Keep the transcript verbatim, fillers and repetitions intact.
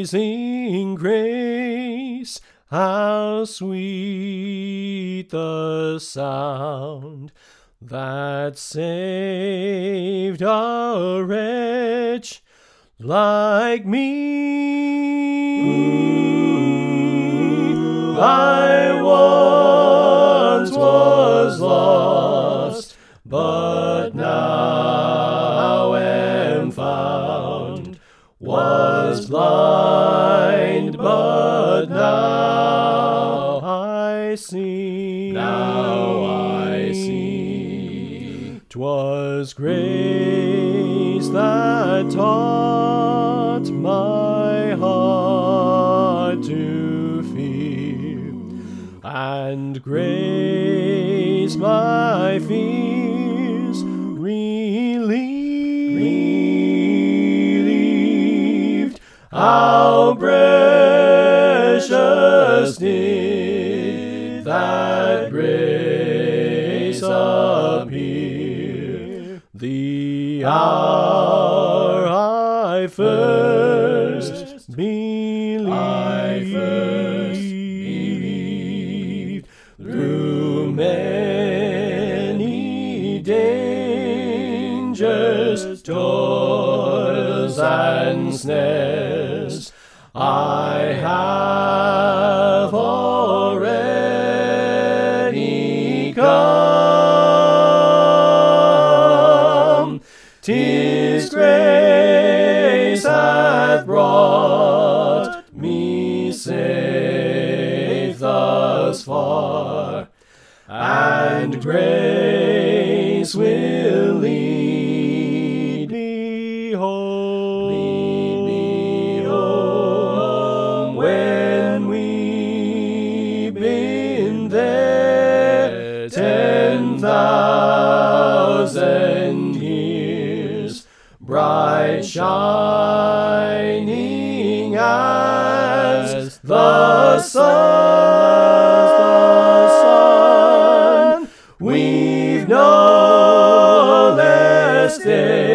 Amazing grace, how sweet the sound that saved a wretch like me. Ooh, I once was lost, but now am found, was blind, but now I see. Now I see. 'Twas grace that taught my heart to fear, and grace my fears relieved. How precious did that grace appear, the hour I first believed. I first believed. Through many dangers, toils, and snares, I have already come. 'Tis grace hath brought me safe thus far, and grace will lead me home. Lead me home. When we've been there ten thousand years, bright shining as the sun, we've no less day